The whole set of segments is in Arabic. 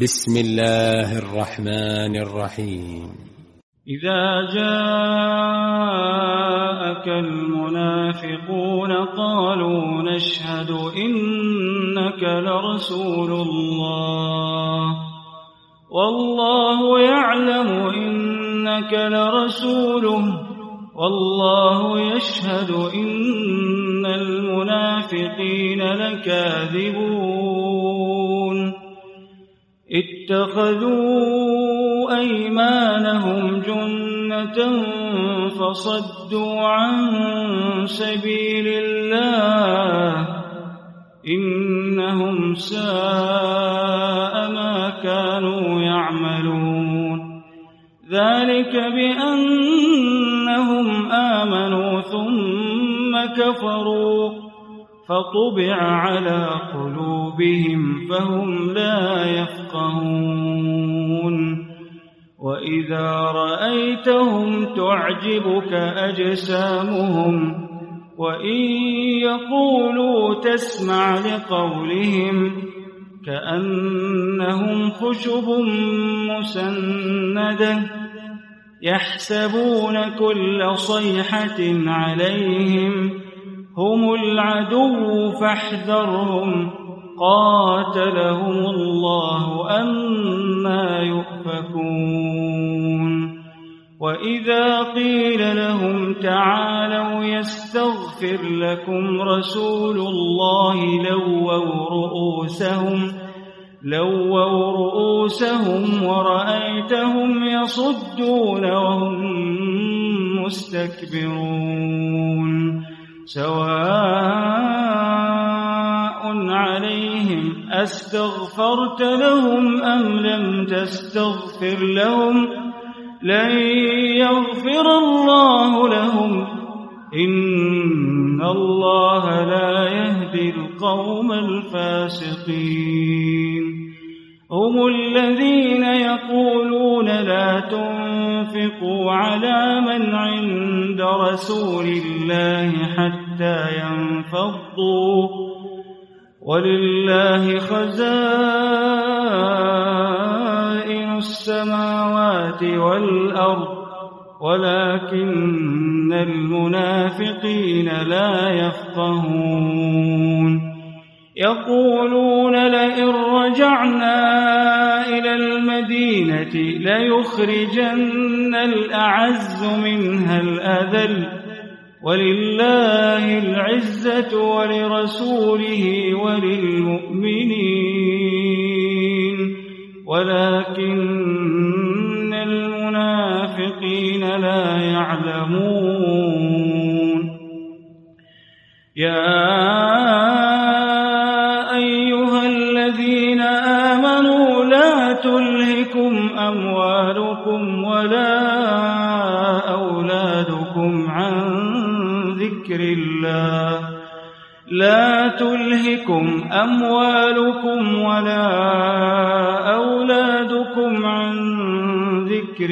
بسم الله الرحمن الرحيم. إذا جاءك المنافقون قالوا نشهد إنك لرسول الله والله يعلم إنك لرسوله والله يشهد إن المنافقين لكاذبون اتخذوا أيمانهم جنة فصدوا عن سبيل الله إنهم ساء ما كانوا يعملون ذلك بأنهم آمنوا ثم كفروا فطبع على قلوبهم فهم لا يفقهون وإذا رأيتهم تعجبك أجسامهم وإن يقولوا تسمع لقولهم كأنهم خشب مسندة يحسبون كل صيحة عليهم هم العدو فاحذرهم قاتلهم الله أنى يؤفكون وإذا قيل لهم تعالوا يستغفر لكم رسول الله لووا رؤوسهم ورأيتهم يصدون وهم مستكبرون سواء عليهم أستغفرت لهم أم لم تستغفر لهم لن يغفر الله لهم إن الله لا يهدي القوم الفاسقين هم الذين يقولون لا تنفقوا على من عند رسول الله حتى ينفضوا ولله خزائن السماوات والأرض ولكن المنافقين لا يفقهون يقولون لئن رجعنا إلى المدينة ليخرجن الأعز منها الأذل ولله العزة ولرسوله وللمؤمنين ولكن المنافقين لا يعلمون يا أيها الذين آمنوا لا تلهكم أموالكم ولا أولادكم عن ذكر الله لا تلهكم أموالكم ولا أولادكم عن ذكر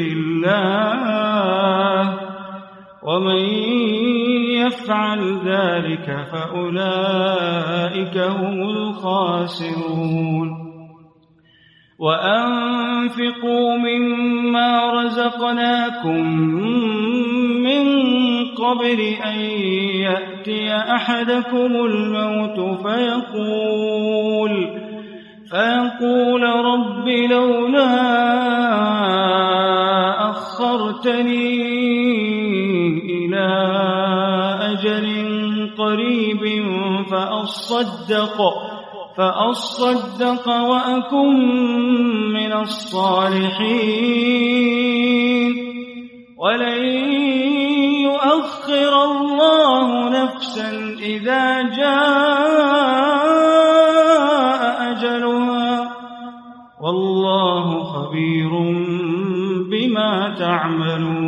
الله ومن يفعل ذلك فأولئك هم الخاسرون وأنفقوا مما رزقناكم من قبل أن يأتي أحدكم الموت فيقول رب لولا أخرتني إلى أجل قريب فأصدق وأكن من الصالحين ولن يؤخر الله نفسا إذا جاء أجلها والله خبير بما تعملون